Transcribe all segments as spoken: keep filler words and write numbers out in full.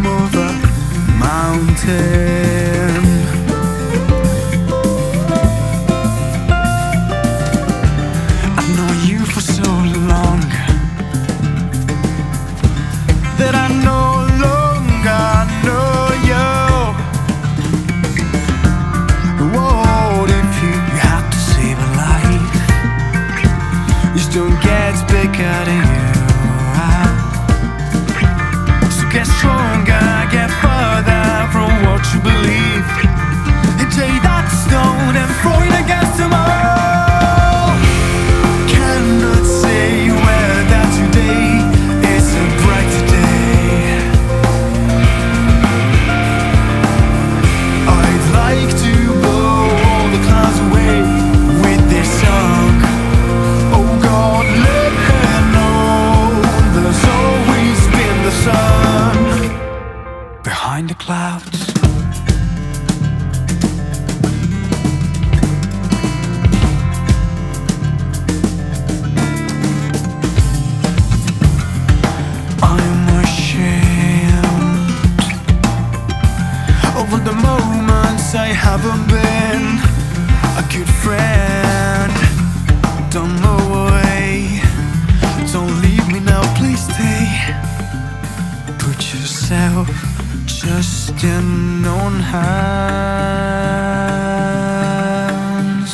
of a mountain. I've known you for so long that I no longer know you. What if you had to save a life? You still get bigger than you. So get stronger, get further from what you believe, and take that stone and throw it against them all. Cannot say where that today is a brighter day. I'd like to blow all the clouds away with this song. Oh God, let her know there's always been the sun behind the clouds. I'm ashamed over the moments I haven't been a good friend. Don't go away, don't leave me now, please stay. Put yourself just in on hands.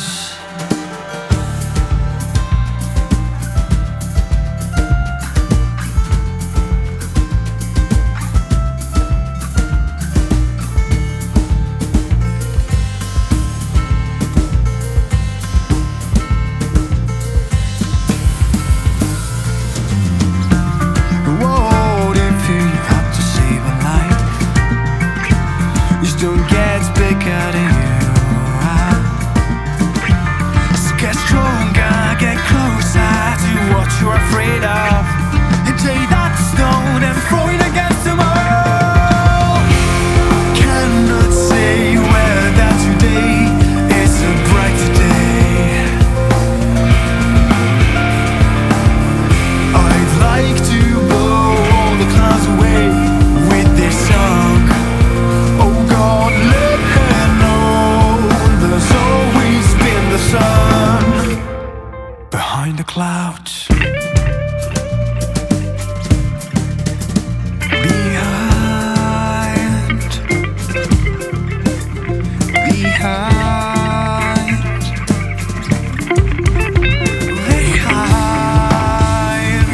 What if you had to save a life? You still get bigger than you. So get stronger, get closer to what you're afraid of, and take that stone and throw it against them all. Cannot say where that today is a brighter day. I'd like to blow all the clouds away with this song. Oh God, let her know there's always been the sun behind the clouds. Behind, behind, behind,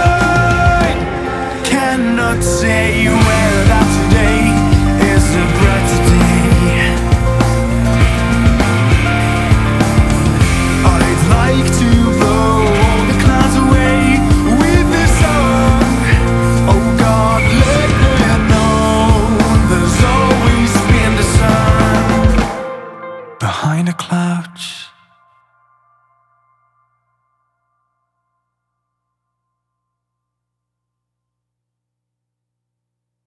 behind. Cannot say where that today is a bright